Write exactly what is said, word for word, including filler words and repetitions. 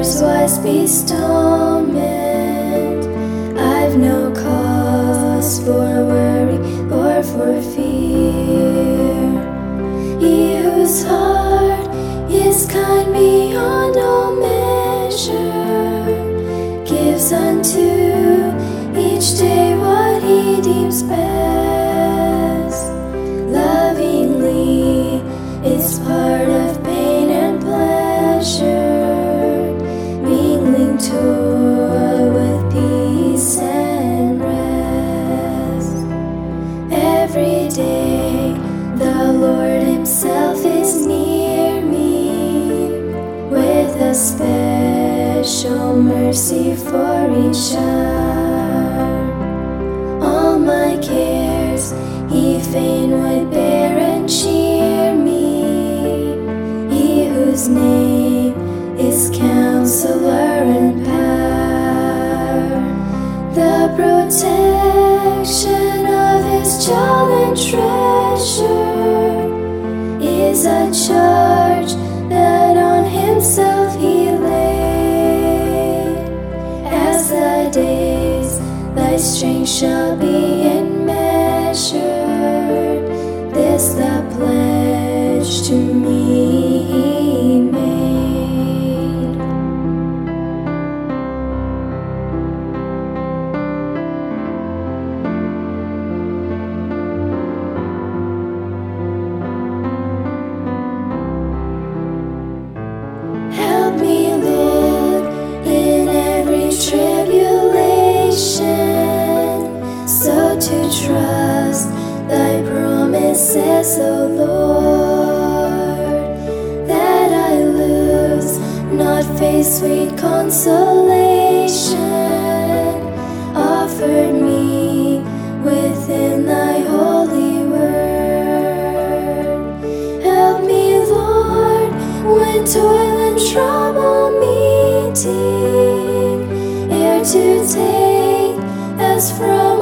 Father's wise bestowment, I've no cause for worry or for fear. He whose heart is kind beyond all measure gives unto each day what he deems best. Lovingly is part of pain and pleasure, mingling toil with peace and rest. Every day the Lord himself is near me, with a special mercy for each hour. All my cares he fain would bear and cheer me, he whose name is Counselor and Power. The protection of his child and treasure is a charge that on himself he laid. As the days thy strength shall be in measure, this the pledge to me he made. Help me, Lord, in every tribulation, so to trust thy promises, O Lord, that I lose not faith's sweet consolation, offered me within thy holy word. Help me, Lord, when toil and trouble meeting, ere to take as from